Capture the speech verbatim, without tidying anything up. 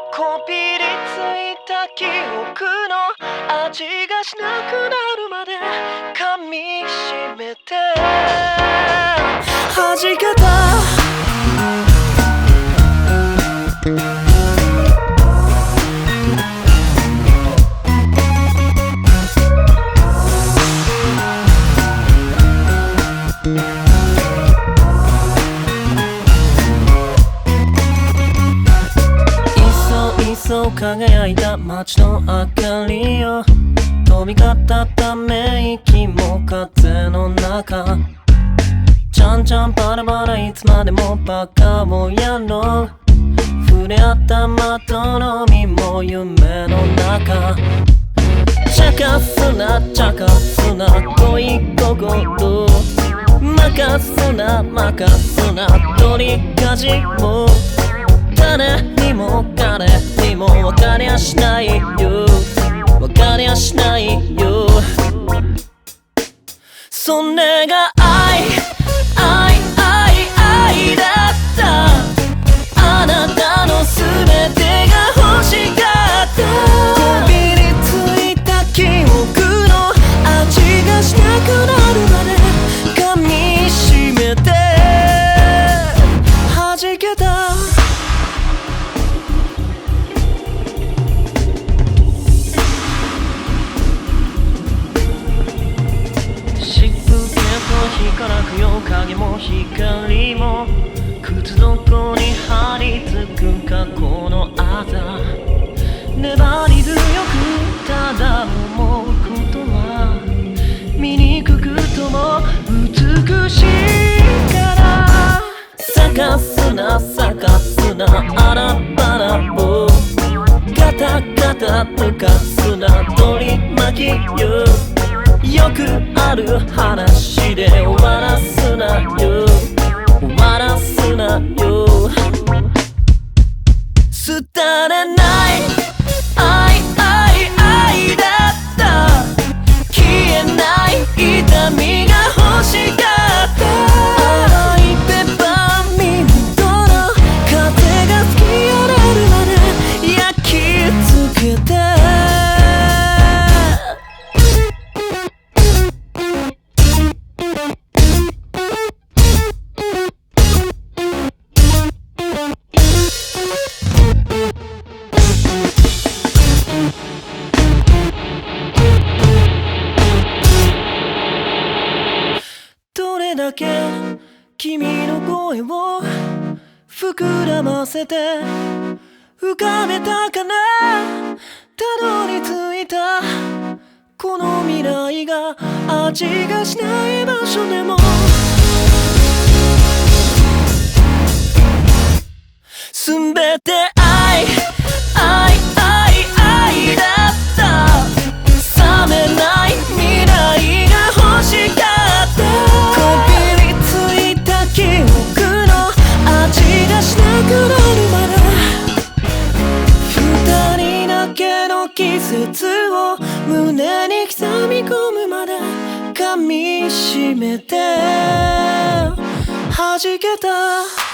こびりついた記憶の味がしなくなるまで噛みしめて弾けたそう輝いた街の明かりよ飛び交ったため息も風の中ちゃんちゃんバラバラいつまでもバカをやろう触れ合った窓のみも夢の中茶化すな茶化すな恋心任すな任すな取りかじも誰にも彼にも分かりゃしないよ分かりゃしないよそれが愛愛愛愛だったあなたの全てが欲しかったこびりついた記憶の味がしなくなるまで噛みしめて弾けたからくよ影も光も靴底に張り付く過去のあざ粘り強くただ思うことは醜くとも美しいから探すな探すなあらばらをガタガタ抜かすな取り巻きよよくある話で終わらすなよ終わらすなよ廃れない愛愛愛だった消えない痛みが欲しかった甘いペッパーミントの風が吹き荒れるまで焼き付けてどれだけ君の声を膨らませて浮かべたかなたどり着いたこの未来が味がしない場所でも全て愛愛愛愛だった冷めない未来が欲しかったこびりついた記憶の味がしなくなるまで二人だけの季節を胸に刻み込むまで噛みしめて弾けた